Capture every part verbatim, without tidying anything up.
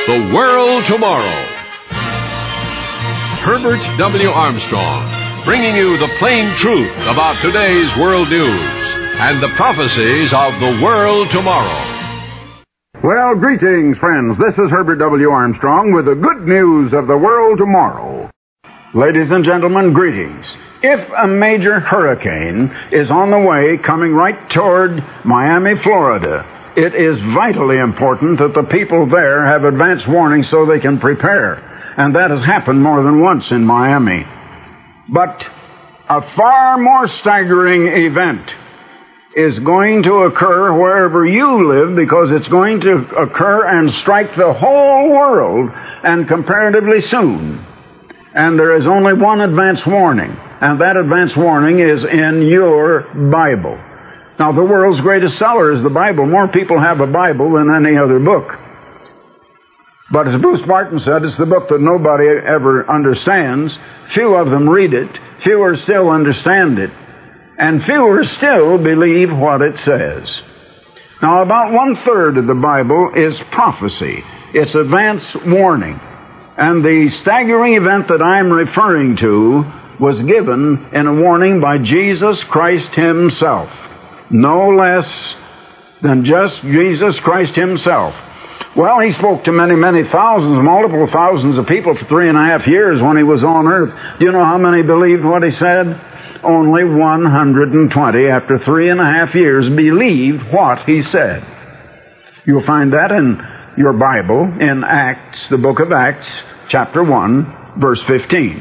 The World Tomorrow. Herbert W. Armstrong, bringing you the plain truth about today's world news and the prophecies of the world tomorrow. Well, greetings, friends. This is Herbert W. Armstrong with the good news of the world tomorrow. Ladies and gentlemen, greetings. If a major hurricane is on the way coming right toward Miami, Florida, it is vitally important that the people there have advance warning so they can prepare. And that has happened more than once in Miami. But a far more staggering event is going to occur wherever you live, because it's going to occur and strike the whole world, and comparatively soon. And there is only one advance warning, and that advance warning is in your Bible. Now, the world's greatest seller is the Bible. More people have a Bible than any other book. But as Bruce Martin said, it's the book that nobody ever understands. Few of them read it. Fewer still understand it. And fewer still believe what it says. Now, about one-third of the Bible is prophecy. It's advance warning. And the staggering event that I'm referring to was given in a warning by Jesus Christ himself. No less than just Jesus Christ himself. Well, he spoke to many, many thousands, multiple thousands of people for three and a half years when he was on earth. Do you know how many believed what he said? Only one hundred twenty, after three and a half years, believed what he said. You'll find that in your Bible, in Acts, the book of Acts, chapter one, verse fifteen.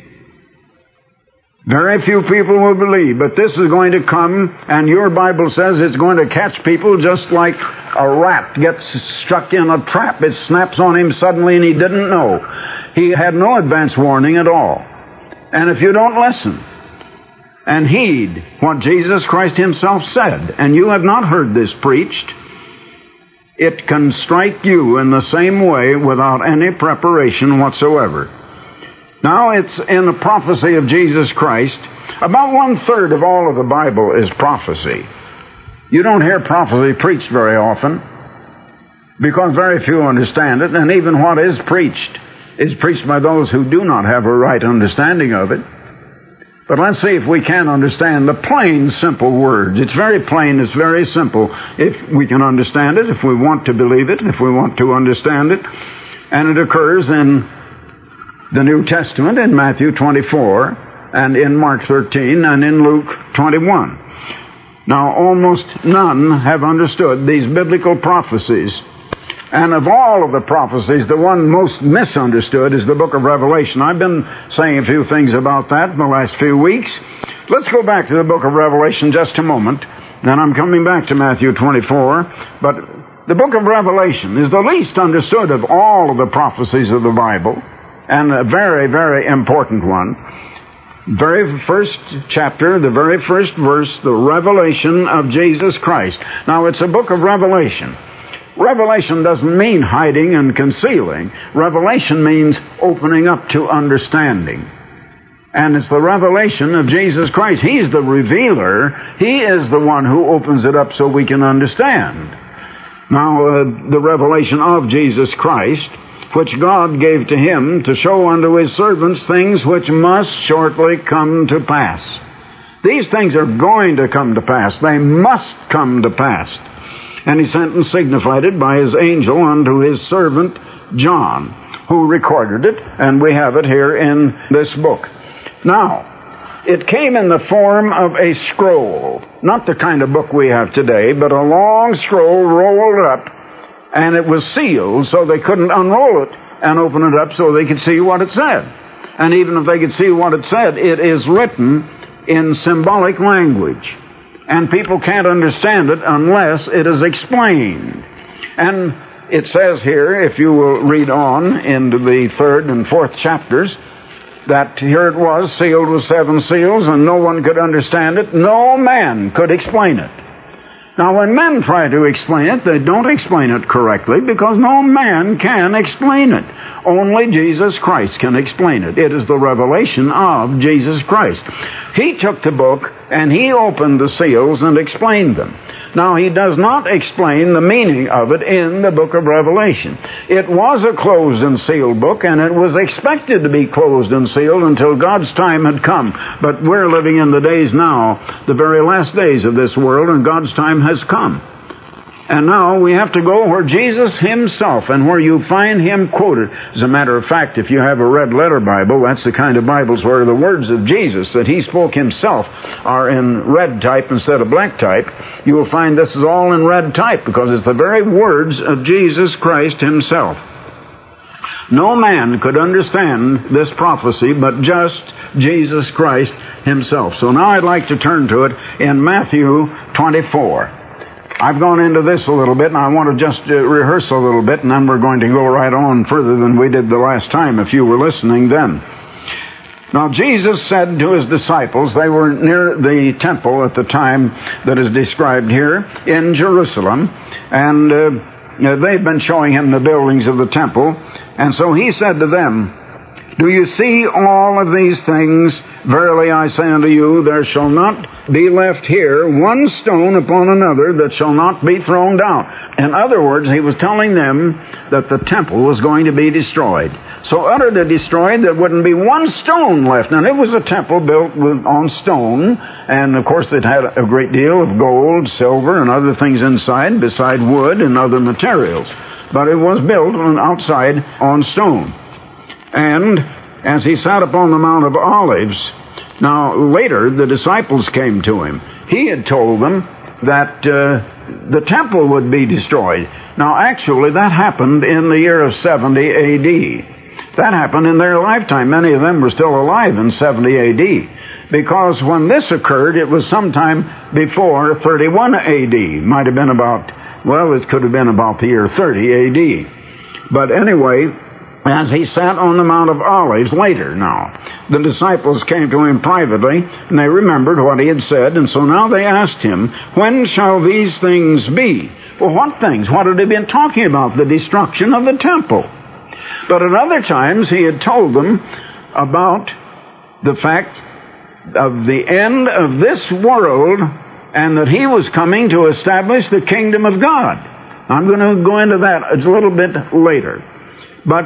Very few people will believe, but this is going to come, and your Bible says it's going to catch people just like a rat gets stuck in a trap. It snaps on him suddenly and he didn't know. He had no advance warning at all. And if you don't listen and heed what Jesus Christ himself said, and you have not heard this preached, it can strike you in the same way without any preparation whatsoever. Now, it's in the prophecy of Jesus Christ. About one-third of all of the Bible is prophecy. You don't hear prophecy preached very often because very few understand it, and even what is preached is preached by those who do not have a right understanding of it. But let's see if we can understand the plain, simple words. It's very plain, it's very simple. If we can understand it, if we want to believe it, if we want to understand it. And it occurs in the New Testament, in Matthew twenty-four, and in Mark thirteen, and in Luke twenty-one. Now, almost none have understood these biblical prophecies. And of all of the prophecies, the one most misunderstood is the book of Revelation. I've been saying a few things about that in the last few weeks. Let's go back to the book of Revelation just a moment. Then I'm coming back to Matthew twenty-four. But the book of Revelation is the least understood of all of the prophecies of the Bible, and a very, very important one. Very first chapter, the very first verse, the revelation of Jesus Christ. Now, it's a book of revelation. Revelation doesn't mean hiding and concealing. Revelation means opening up to understanding. And it's the revelation of Jesus Christ. He's the revealer. He is the one who opens it up so we can understand. Now, uh, the revelation of Jesus Christ, which God gave to him to show unto his servants things which must shortly come to pass. These things are going to come to pass. They must come to pass. And he sent and signified it by his angel unto his servant John, who recorded it, and we have it here in this book. Now, it came in the form of a scroll, not the kind of book we have today, but a long scroll rolled up, and it was sealed so they couldn't unroll it and open it up so they could see what it said. And even if they could see what it said, it is written in symbolic language. And people can't understand it unless it is explained. And it says here, if you will read on into the third and fourth chapters, that here it was, sealed with seven seals, and no one could understand it. No man could explain it. Now, when men try to explain it, they don't explain it correctly because no man can explain it. Only Jesus Christ can explain it. It is the revelation of Jesus Christ. He took the book and he opened the seals and explained them. Now, he does not explain the meaning of it in the book of Revelation. It was a closed and sealed book, and it was expected to be closed and sealed until God's time had come. But we're living in the days now, the very last days of this world, and God's time has come. And now we have to go where Jesus himself, and where you find him quoted. As a matter of fact, if you have a red letter Bible, that's the kind of Bibles where the words of Jesus that he spoke himself are in red type instead of black type. You will find this is all in red type because it's the very words of Jesus Christ himself. No man could understand this prophecy but just Jesus Christ himself. So now I'd like to turn to it in Matthew twenty-four. I've gone into this a little bit, and I want to just uh, rehearse a little bit, and then we're going to go right on further than we did the last time, if you were listening then. Now, Jesus said to his disciples, they were near the temple at the time that is described here in Jerusalem, and uh, they've been showing him the buildings of the temple, and so he said to them, "Do you see all of these things? Verily I say unto you, there shall not be left here one stone upon another that shall not be thrown down." In other words, he was telling them that the temple was going to be destroyed. So utterly destroyed, there wouldn't be one stone left. Now, it was a temple built with, on stone, and of course it had a great deal of gold, silver, and other things inside, beside wood and other materials. But it was built on, outside on stone. And as he sat upon the Mount of Olives, now later the disciples came to him. He had told them that uh, the temple would be destroyed. Now actually that happened in the year of seventy A D. That happened in their lifetime. Many of them were still alive in seventy A D. Because when this occurred, it was sometime before thirty-one A D. Might have been about, well, it could have been about the year thirty A D. But anyway, as he sat on the Mount of Olives later now, the disciples came to him privately, and they remembered what he had said, and so now they asked him, "When shall these things be?" Well, what things? What had he been talking about? The destruction of the temple. But at other times he had told them about the fact of the end of this world, and that he was coming to establish the kingdom of God. I'm going to go into that a little bit later. But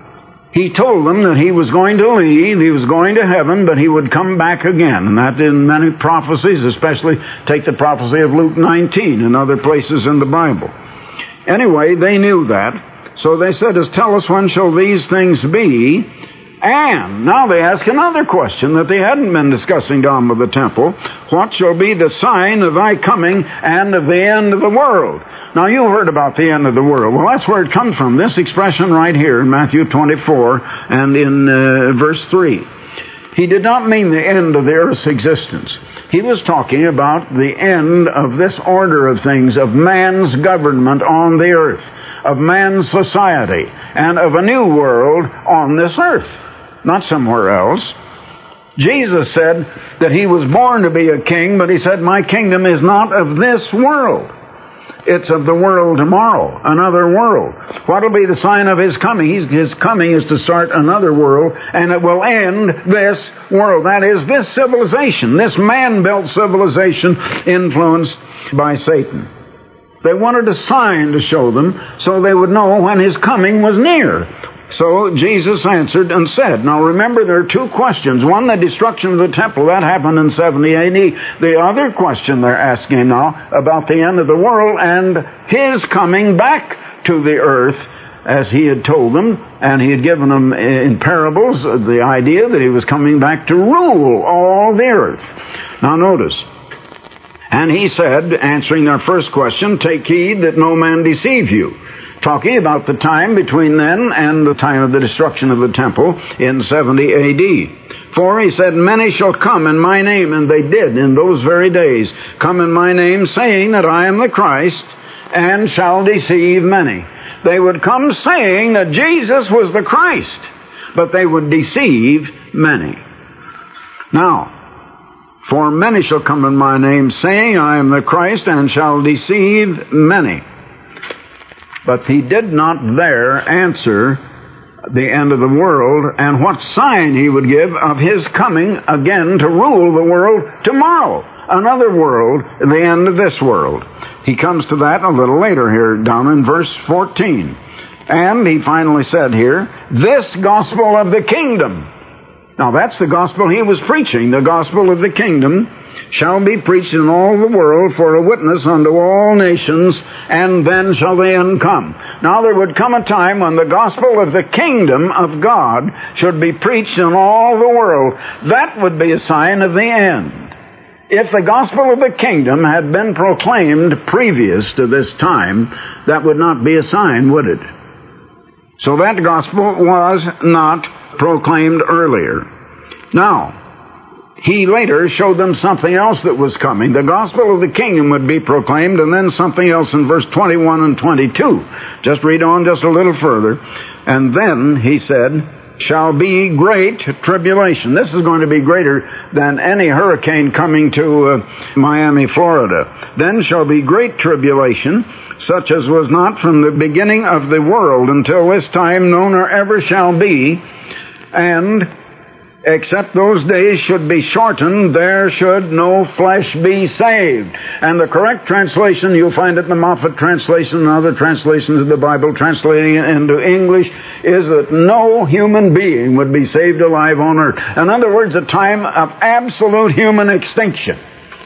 he told them that he was going to leave, he was going to heaven, but he would come back again. And that in many prophecies, especially take the prophecy of Luke nineteen and other places in the Bible. Anyway, they knew that. So they said, "Tell us, when shall these things be?" And now they ask another question that they hadn't been discussing down by the temple. "What shall be the sign of thy coming and of the end of the world?" Now, you heard about the end of the world. Well, that's where it comes from, this expression right here in Matthew twenty-four and in uh, verse three. He did not mean the end of the earth's existence. He was talking about the end of this order of things, of man's government on the earth, of man's society, and of a new world on this earth, not somewhere else. Jesus said that he was born to be a king, but he said, "My kingdom is not of this world. It's of the world tomorrow, another world." What will be the sign of his coming? He's, his coming is to start another world, and it will end this world. That is, this civilization, this man-built civilization influenced by Satan. They wanted a sign to show them so they would know when his coming was near. So Jesus answered and said, now remember, there are two questions. One, the destruction of the temple, that happened in seventy A D. The other question they're asking now about the end of the world and his coming back to the earth, as he had told them, and he had given them in parables the idea that he was coming back to rule all the earth. Now notice, and he said, answering their first question, "Take heed that no man deceive you." Talking about the time between then and the time of the destruction of the temple in seventy A D. "For," he said, "many shall come in my name," and they did in those very days, "come in my name, saying that I am the Christ, and shall deceive many." They would come saying that Jesus was the Christ, but they would deceive many. Now, "For many shall come in my name, saying, I am the Christ, and shall deceive many." But he did not there answer the end of the world and what sign he would give of his coming again to rule the world tomorrow. another world, the end of this world. He comes to that a little later here, down in verse fourteen. And he finally said here, this gospel of the kingdom. Now that's the gospel he was preaching. The gospel of the kingdom shall be preached in all the world for a witness unto all nations, and then shall the end come. Now there would come a time when the gospel of the kingdom of God should be preached in all the world. That would be a sign of the end. If the gospel of the kingdom had been proclaimed previous to this time, that would not be a sign, would it? So that gospel was not proclaimed earlier. Now, he later showed them something else that was coming. The gospel of the kingdom would be proclaimed, and then something else in verse twenty-one and twenty-two. Just read on just a little further. And then, he said, shall be great tribulation. This is going to be greater than any hurricane coming to uh, Miami, Florida. Then shall be great tribulation, such as was not from the beginning of the world until this time, no, nor ever shall be. And except those days should be shortened, there should no flesh be saved. And the correct translation, you'll find it in the Moffat translation and other translations of the Bible translating it into English, is that no human being would be saved alive on earth. In other words, a time of absolute human extinction.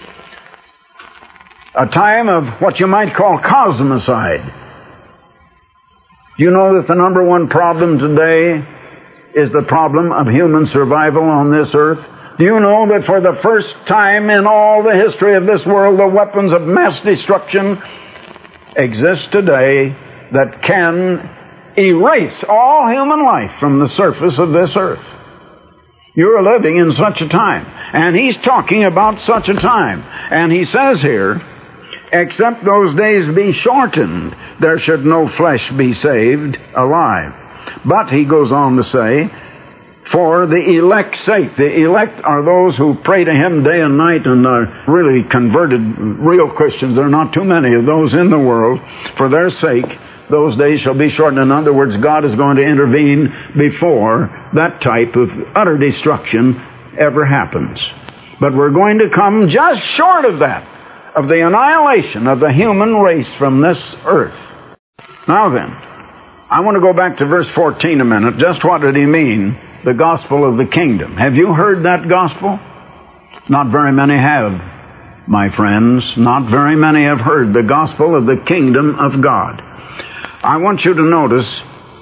A time of what you might call cosmicide. You know that the number one problem today is the problem of human survival on this earth? Do you know that for the first time in all the history of this world, the weapons of mass destruction exist today that can erase all human life from the surface of this earth? You're living in such a time. And he's talking about such a time. And he says here, except those days be shortened, there should no flesh be saved alive. But, he goes on to say, for the elect's sake. The elect are those who pray to him day and night and are really converted, real Christians. There are not too many of those in the world. For their sake, those days shall be shortened. In other words, God is going to intervene before that type of utter destruction ever happens. But we're going to come just short of that, of the annihilation of the human race from this earth. Now then, I want to go back to verse fourteen a minute. Just what did he mean, the gospel of the kingdom? Have you heard that gospel? Not very many have, my friends. Not very many have heard the gospel of the kingdom of God. I want you to notice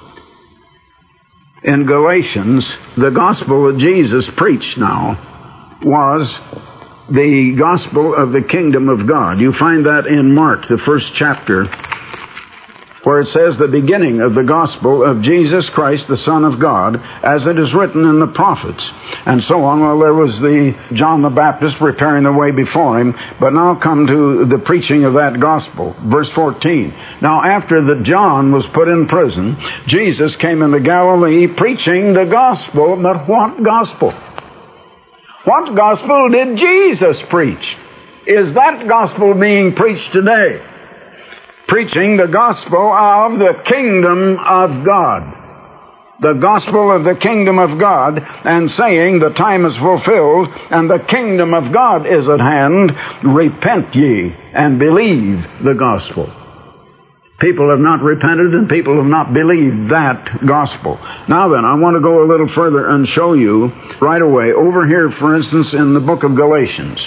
in Galatians, the gospel that Jesus preached now was the gospel of the kingdom of God. You find that in Mark, the first chapter, where it says the beginning of the gospel of Jesus Christ, the Son of God, as it is written in the prophets, and so on. Well, there was the John the Baptist preparing the way before him, but now come to the preaching of that gospel. Verse fourteen. Now, after that John was put in prison, Jesus came into Galilee preaching the gospel. But what gospel? What gospel did Jesus preach? Is that gospel being preached today? Preaching the gospel of the kingdom of God. The gospel of the kingdom of God, and saying the time is fulfilled and the kingdom of God is at hand. Repent ye and believe the gospel. People have not repented and people have not believed that gospel. Now then, I want to go a little further and show you right away. Over here, for instance, in the book of Galatians.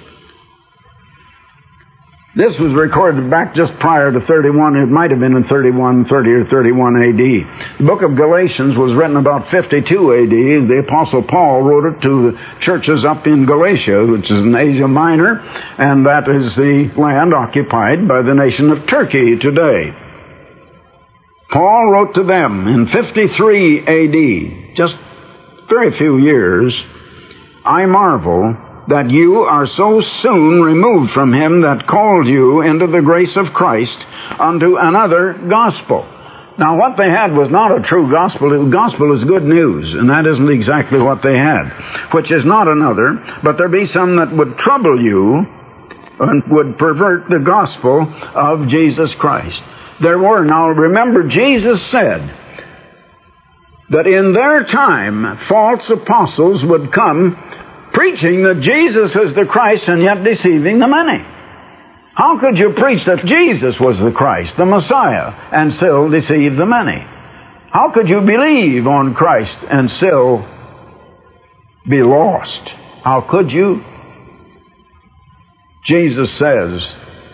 This was recorded back just prior to thirty-one. It might have been in thirty-one, thirty or thirty-one A D. The book of Galatians was written about fifty-two A D. The Apostle Paul wrote it to the churches up in Galatia, which is in Asia Minor, and that is the land occupied by the nation of Turkey today. Paul wrote to them in fifty-three A D, just very few years, I marvel that you are so soon removed from him that called you into the grace of Christ unto another gospel. Now, what they had was not a true gospel. The gospel is good news, and that isn't exactly what they had, which is not another, but there be some that would trouble you and would pervert the gospel of Jesus Christ. There were. Now, remember, Jesus said that in their time, false apostles would come preaching that Jesus is the Christ and yet deceiving the many. How could you preach that Jesus was the Christ, the Messiah, and still deceive the many? How could you believe on Christ and still be lost? How could you? Jesus says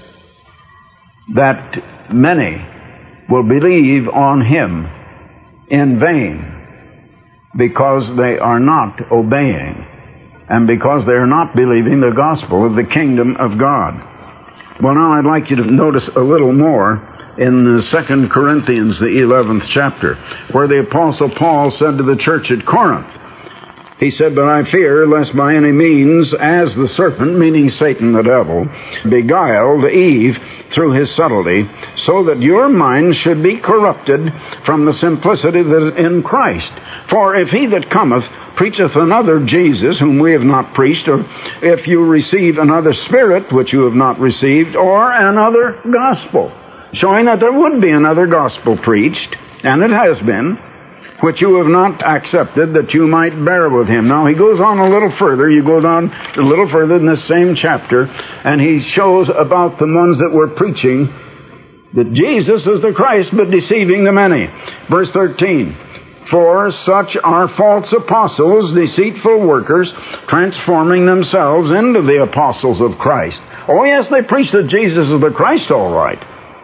that many will believe on Him in vain because they are not obeying and because they are not believing the gospel of the kingdom of God. Well, now I'd like you to notice a little more in Second Corinthians, the eleventh chapter, where the Apostle Paul said to the church at Corinth, he said, "But I fear lest by any means, as the serpent," meaning Satan the devil, "beguiled Eve through his subtlety, so that your minds should be corrupted from the simplicity that is in Christ. For if he that cometh preacheth another Jesus, whom we have not preached, or if you receive another spirit, which you have not received, or another gospel," showing that there would be another gospel preached, and it has been, "which you have not accepted, that you might bear with him." Now he goes on a little further. You go down a little further in this same chapter, and he shows about the ones that were preaching that Jesus is the Christ, but deceiving the many. Verse thirteen, "For such are false apostles, deceitful workers, transforming themselves into the apostles of Christ." Oh yes, they preach that Jesus is the Christ, all right.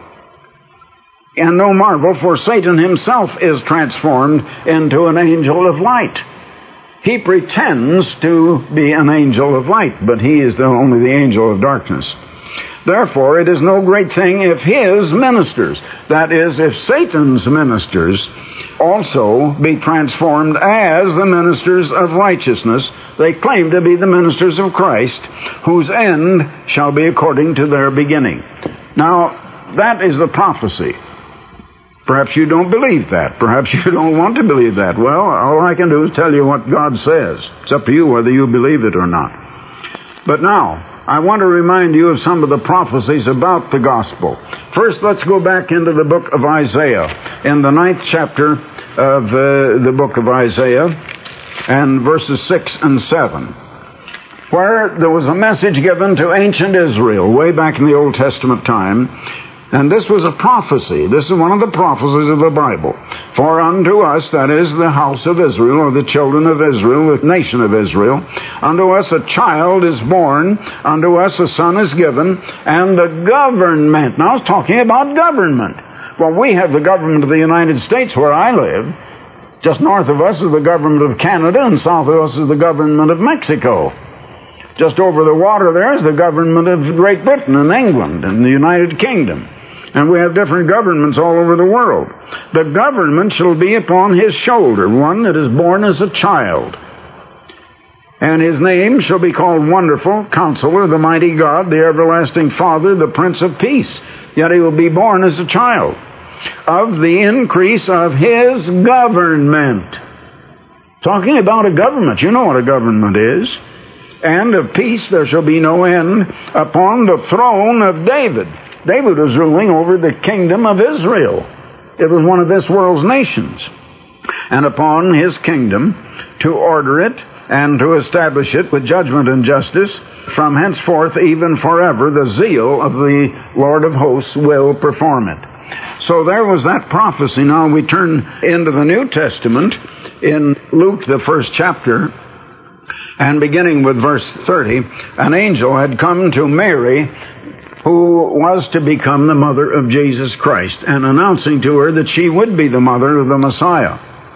And no marvel, for Satan himself is transformed into an angel of light. He pretends to be an angel of light, but he is the, only the angel of darkness. "Therefore it is no great thing if his ministers," that is, if Satan's ministers, "also be transformed as the ministers of righteousness. They claim to be the ministers of Christ, whose end shall be according to their beginning." Now, that is the prophecy. Perhaps you don't believe that. Perhaps you don't want to believe that. Well, all I can do is tell you what God says. It's up to you whether you believe it or not. But now, I want to remind you of some of the prophecies about the gospel. First, let's go back into the book of Isaiah, in the ninth chapter of uh, the book of Isaiah, and verses six and seven, where there was a message given to ancient Israel way back in the Old Testament time. And this was a prophecy. This is one of the prophecies of the Bible. "For unto us," that is the house of Israel, or the children of Israel, the nation of Israel, "unto us a child is born, unto us a son is given, and the government." Now it's talking about government. Well, we have the government of the United States where I live. Just north of us is the government of Canada, and south of us is the government of Mexico. Just over the water there is the government of Great Britain and England and the United Kingdom. And we have different governments all over the world. "The government shall be upon his shoulder, one that is born as a child. And his name shall be called Wonderful, Counselor, the Mighty God, the Everlasting Father, the Prince of Peace." Yet he will be born as a child. "Of the increase of his government." Talking about a government. You know what a government is. "And of peace there shall be no end upon the throne of David." David was ruling over the kingdom of Israel. It was one of this world's nations. "And upon his kingdom, to order it and to establish it with judgment and justice, from henceforth even forever the zeal of the Lord of hosts will perform it." So there was that prophecy. Now we turn into the New Testament in Luke, the first chapter, and beginning with verse thirty, "An angel had come to Mary, who was to become the mother of Jesus Christ, and announcing to her that she would be the mother of the Messiah.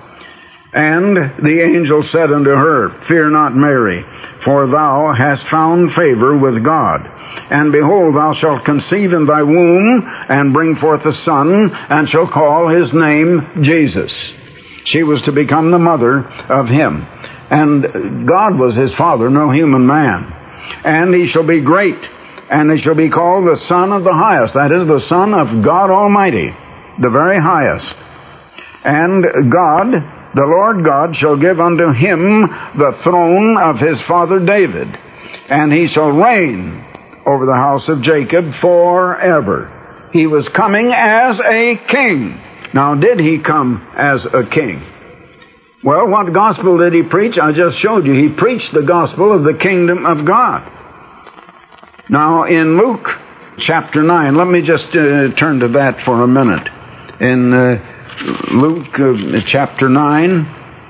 And the angel said unto her, Fear not, Mary, for thou hast found favor with God. And behold, thou shalt conceive in thy womb, and bring forth a son, and shall call his name Jesus." She was to become the mother of him. And God was his father, no human man. "And he shall be great, and he shall be called the Son of the Highest." That is, the Son of God Almighty, the very highest. "And God, the Lord God, shall give unto him the throne of his father David, and he shall reign over the house of Jacob forever." He was coming as a king. Now, did he come as a king? Well, what gospel did he preach? I just showed you. He preached the gospel of the kingdom of God. Now, in Luke chapter nine, let me just uh, turn to that for a minute. In uh, Luke uh, chapter nine,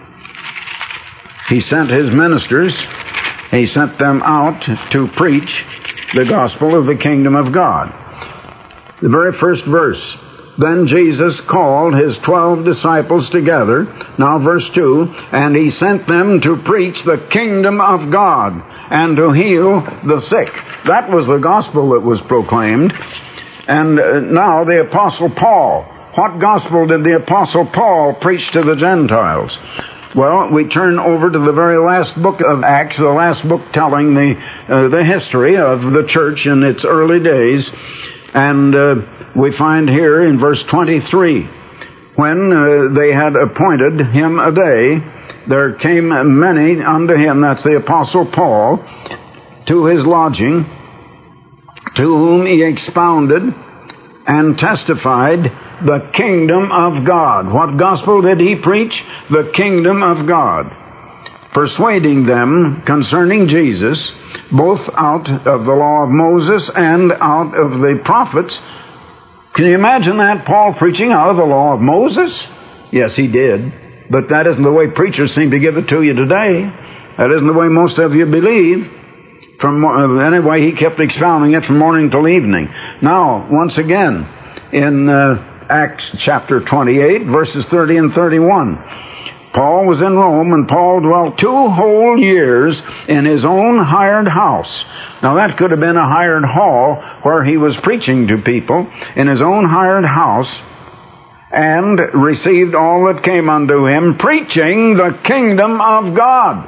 he sent his ministers, he sent them out to preach the gospel of the kingdom of God. The very first verse. Then Jesus called his twelve disciples together. Now verse two, and he sent them to preach the kingdom of God and to heal the sick. That was the gospel that was proclaimed. And uh, now the Apostle Paul. What gospel did the Apostle Paul preach to the Gentiles? Well, we turn over to the very last book of Acts, the last book telling the uh, the history of the church in its early days. And uh, we find here in verse twenty-three, when uh, they had appointed him a day, there came many unto him, that's the Apostle Paul, to his lodging, to whom he expounded and testified the kingdom of God. What gospel did he preach? The kingdom of God, persuading them concerning Jesus, both out of the law of Moses and out of the prophets. Can you imagine that? Paul preaching out of the law of Moses? Yes, he did. But that isn't the way preachers seem to give it to you today. That isn't the way most of you believe. From uh, anyway, he kept expounding it from morning till evening. Now, once again, in uh, Acts chapter twenty-eight, verses thirty and thirty-one, Paul was in Rome, and Paul dwelt two whole years in his own hired house. Now, that could have been a hired hall where he was preaching to people, in his own hired house, and received all that came unto him, preaching the kingdom of God,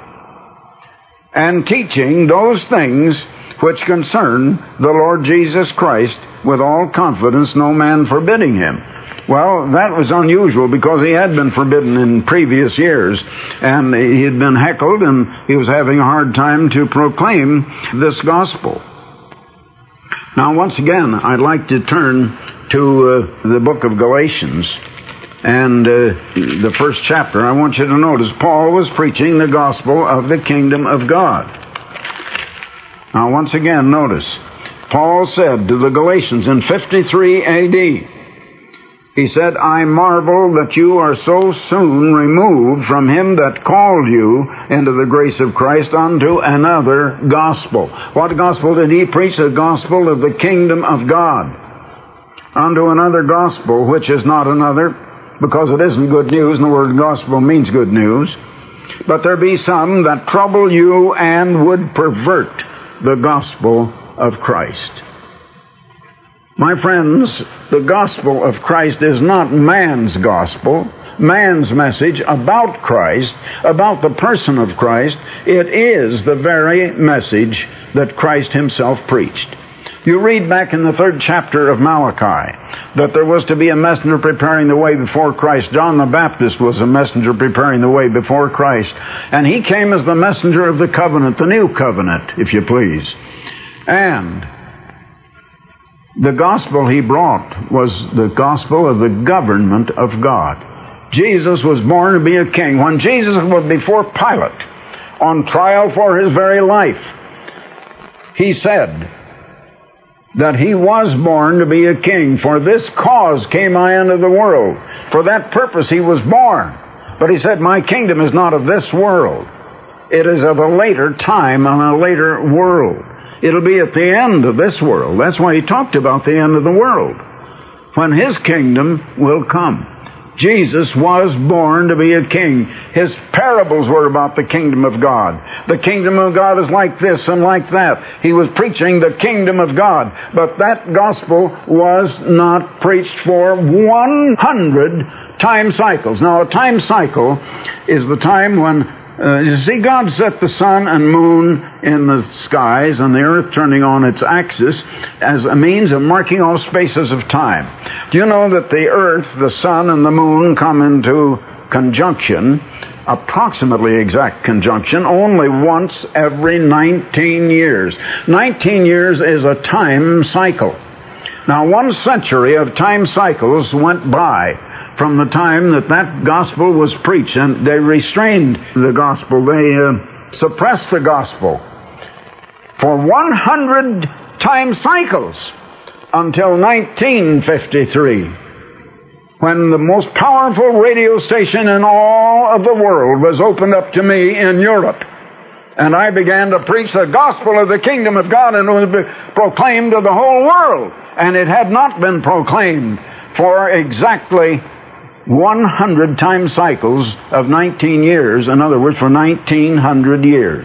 and teaching those things which concern the Lord Jesus Christ with all confidence, no man forbidding him. Well, that was unusual because he had been forbidden in previous years, and he had been heckled, and he was having a hard time to proclaim this gospel. Now, once again, I'd like to turn to uh, the book of Galatians, and uh, the first chapter. I want you to notice Paul was preaching the gospel of the kingdom of God. Now, once again, notice, Paul said to the Galatians in fifty-three A D, he said, I marvel that you are so soon removed from him that called you into the grace of Christ unto another gospel. What gospel did he preach? The gospel of the kingdom of God. Unto another gospel, which is not another, because it isn't good news, and the word gospel means good news. But there be some that trouble you and would pervert the gospel of Christ. My friends, the gospel of Christ is not man's gospel, man's message about Christ, about the person of Christ. It is the very message that Christ himself preached. You read back in the third chapter of Malachi that there was to be a messenger preparing the way before Christ. John the Baptist was a messenger preparing the way before Christ. And he came as the messenger of the covenant, the new covenant, if you please. And the gospel he brought was the gospel of the government of God. Jesus was born to be a king. When Jesus was before Pilate, on trial for his very life, he said that he was born to be a king. For this cause came I into the world. For that purpose he was born. But he said, my kingdom is not of this world. It is of a later time and a later world. It'll be at the end of this world. That's why he talked about the end of the world, when his kingdom will come. Jesus was born to be a king. His parables were about the kingdom of God. The kingdom of God is like this and like that. He was preaching the kingdom of God. But that gospel was not preached for one hundred time cycles. Now, a time cycle is the time when Uh, you see, God set the sun and moon in the skies and the earth turning on its axis as a means of marking off spaces of time. Do you know that the earth, the sun, and the moon come into conjunction, approximately exact conjunction, only once every nineteen years? nineteen years is a time cycle. Now, one century of time cycles went by from the time that that gospel was preached, and they restrained the gospel. They uh, suppressed the gospel for one hundred time cycles until nineteen fifty-three, when the most powerful radio station in all of the world was opened up to me in Europe. And I began to preach the gospel of the kingdom of God, and it was proclaimed to the whole world. And it had not been proclaimed for exactly one hundred time cycles of nineteen years. In other words, for nineteen hundred years.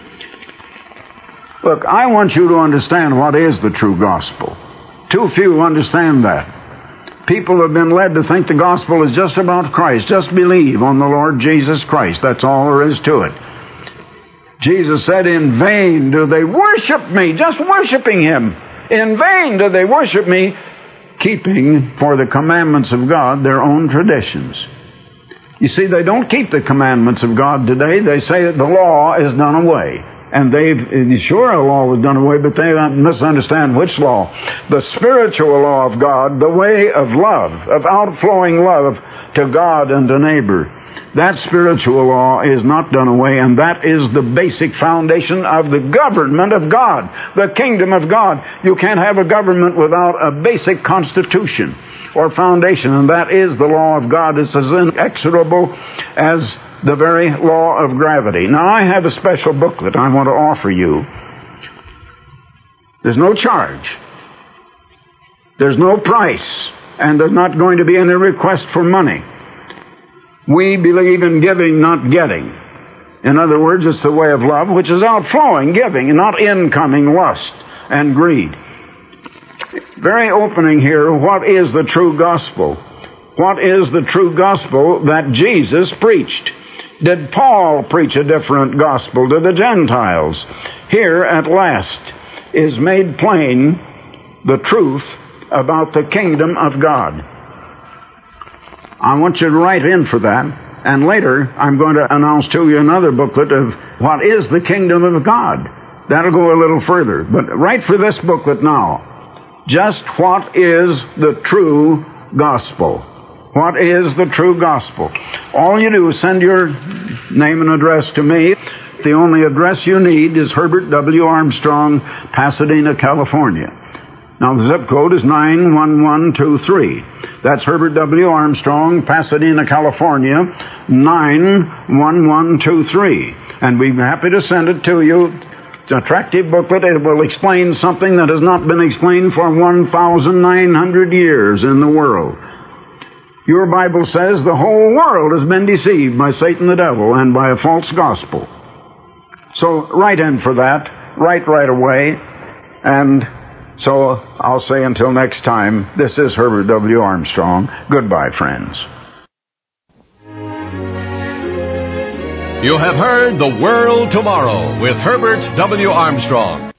Look, I want you to understand what is the true gospel. Too few understand that. People have been led to think the gospel is just about Christ. Just believe on the Lord Jesus Christ. That's all there is to it. Jesus said, in vain do they worship me, just worshiping Him. In vain do they worship me, keeping for the commandments of God their own traditions. You see, they don't keep the commandments of God today. They say that the law is done away. And they've, sure, a law was done away, but they misunderstand which law. The spiritual law of God, the way of love, of outflowing love to God and to neighbor. That spiritual law is not done away, and that is the basic foundation of the government of God, the kingdom of God. You can't have a government without a basic constitution or foundation, and that is the law of God. It's as inexorable as the very law of gravity. Now, I have a special booklet I want to offer you. There's no charge. There's no price, and there's not going to be any request for money. We believe in giving, not getting. In other words, it's the way of love, which is outflowing giving, and not incoming lust and greed. Very opening here, what is the true gospel? What is the true gospel that Jesus preached? Did Paul preach a different gospel to the Gentiles? Here, at last, is made plain the truth about the kingdom of God. I want you to write in for that, and later I'm going to announce to you another booklet of what is the kingdom of God. That'll go a little further, but write for this booklet now. Just what is the true gospel? What is the true gospel? All you do is send your name and address to me. The only address you need is Herbert W. Armstrong, Pasadena, California. Now, the zip code is nine one one two three. That's Herbert W. Armstrong, Pasadena, California, nine one one two three. And we'd be happy to send it to you. It's an attractive booklet. It will explain something that has not been explained for one thousand nine hundred years in the world. Your Bible says the whole world has been deceived by Satan the devil and by a false gospel. So write in for that. Write right away. And so I'll say until next time, this is Herbert W. Armstrong. Goodbye, friends. You have heard The World Tomorrow with Herbert W. Armstrong.